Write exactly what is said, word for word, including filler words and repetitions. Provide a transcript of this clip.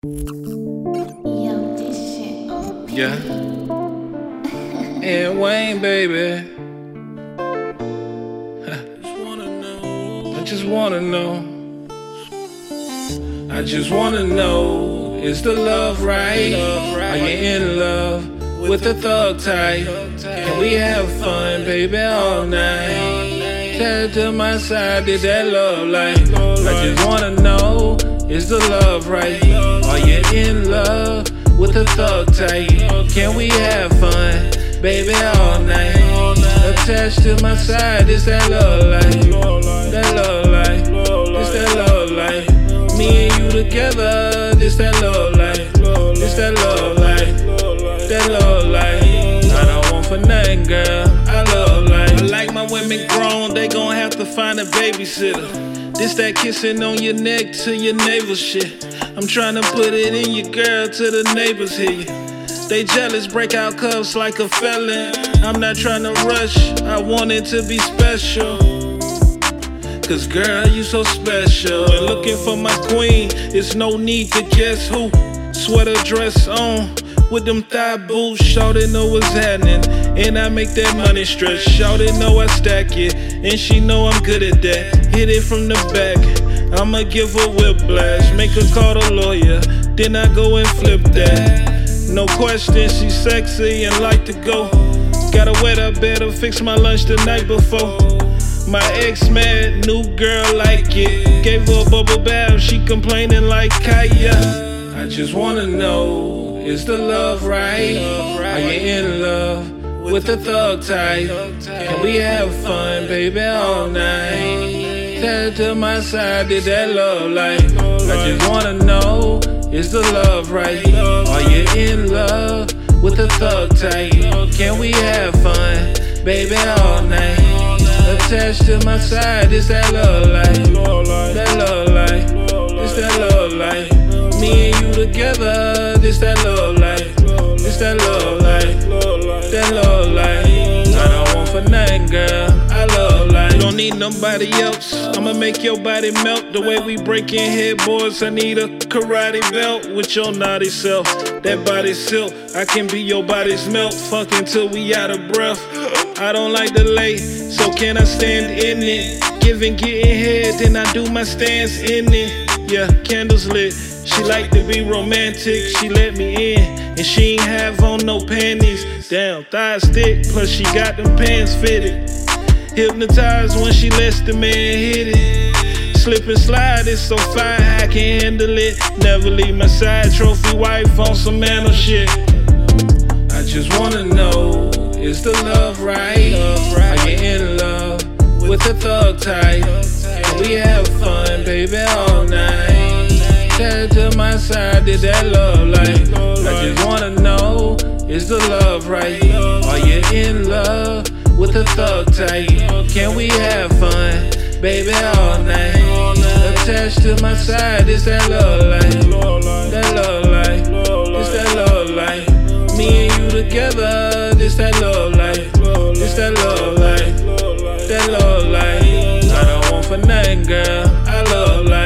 Yo, this shit O P. Yeah. And Wayne, baby. I just wanna know. I just wanna know, is the love right? Are you in love with the thug type? Can we have fun, baby, all night? Tell to my side, did that love like? I just wanna know, is the love right? Are you in love with the thug type? Can we have fun, baby, all night? Attached to my side, is that love like? That love like? Is that love like? Me and you together, this that love like? This that love like? That love like? I don't want for nothing, girl. I love like. I like my women grown, they gon' have to find a babysitter. This that kissing on your neck to your navel shit. I'm tryna put it in your girl till the neighbors hear you. They jealous, break out cuffs like a felon. I'm not tryna rush, I want it to be special. Cause girl, you so special. And looking for my queen, it's no need to guess who. Sweater dress on, with them thigh boots. Shawty know what's happening, and I make that money stretch. Shawty know I stack it, and she know I'm good at that. Hit it from the back, I'ma give her whiplash. Make her call the lawyer, then I go and flip that. No question, she sexy and like to go. Gotta wet up better, fix my lunch the night before. My ex mad, new girl like it. Gave her a bubble bath, she complaining like Kaya. I just wanna know, is the love right? Are you in love with the thug type? Can we have fun, baby, all night? Tell to my side, did that love like? I just wanna know, is the love right? Are you in love with the thug type? Can we have fun, baby, all night? Attached to my side, is that love like? That love like? Is that love like? Me and you together, this that love like? This that love like? That love like? I don't want for nothing, girl. I love like. Don't need nobody else. I'ma make your body melt. The way we breaking headboards, I need a karate belt with your naughty self. That body silk, I can be your body's melt. Fuck until we out of breath. I don't like delay, so can I stand in it? Giving, getting head, then I do my stance in it. Yeah, candles lit. She like to be romantic, she let me in, and she ain't have on no panties. Damn, thighs thick, plus she got them pants fitted. Hypnotized when she lets the man hit it. Slip and slide, it's so fine, I can handle it. Never leave my side, trophy wife on some mantle shit. I just wanna know, is the love right? Are you in love with the thug type? Can we have fun, baby, all night? Tell to my side, did that love like? I just wanna know, is the love right? Are you in love with the thug type? Can we have fun, baby, all night? Attached to my side, is that love like? That love like? Is that love like? Me and you together, this that love like? This that love like? That love like? I don't want for nothing, girl. I love like.